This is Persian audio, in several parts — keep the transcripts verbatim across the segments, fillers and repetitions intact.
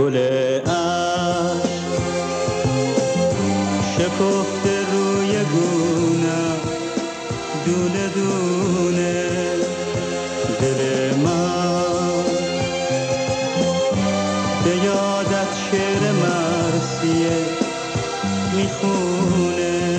گل عشق شکفته روی گونم دونه دونه، دل من به یادت شعر مرثیه میخونه.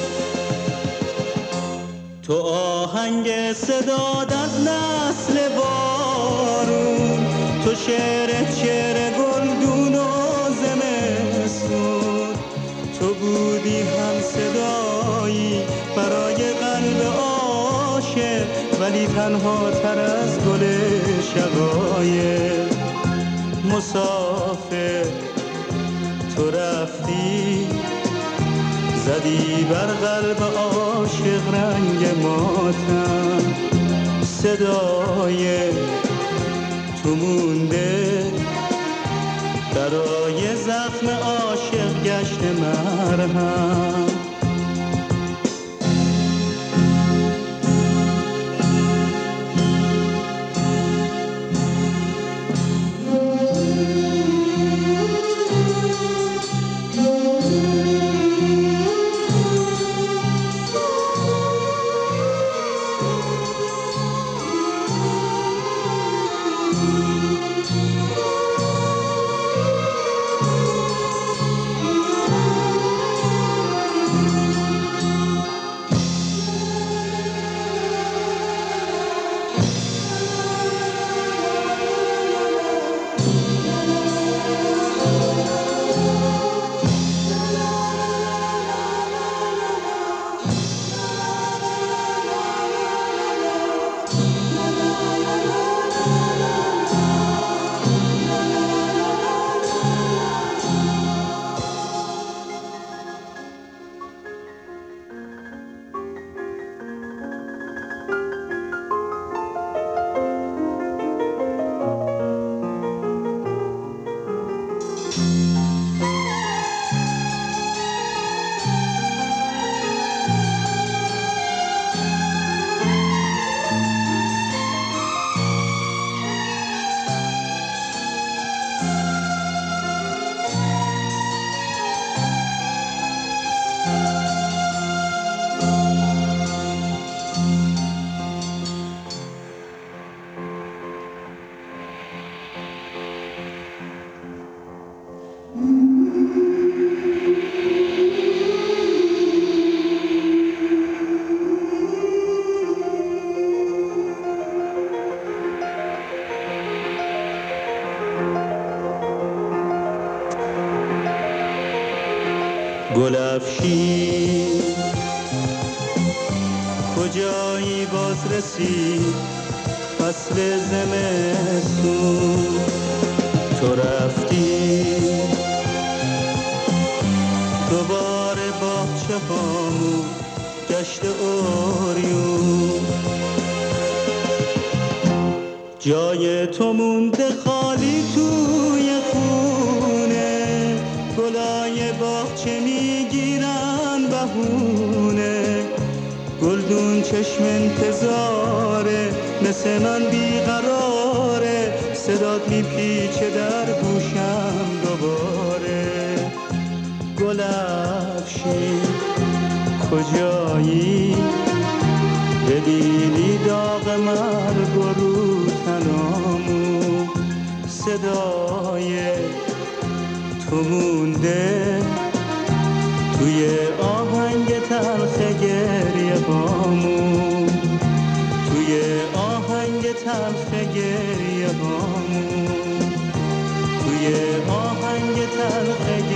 تو آهنگ صداد از نسل بارون، تو شعر شعر گلدون و زمستون، تو بودی هم صدایی برای قلب عاشق، ولی تنها تر از گل شقایق. مسافر تو رفتی، زدی بر قلب عاشق رنگ ماتم، صدای تو مونده برای زخم عاشق گشت مرهم. گلفشین کجایی باز رسید فصل زمستون، تو رفتی دوباره باغچه هامون گشت اوریون، جای تو مونده خالی توی خونه، گلای باغچه میگیرن بهونه، گلدون چشم انتظاره مثل من بیقراره، صدات میپیچه در گوشم دوباره. گلفشین کجایی ببینی داغ مرگ و رو تنامون، صدای تو مونده توی آهنگ تلخ گریه هامون، توی آهنگ تلخ گریه هامون، توی آهنگ تلخ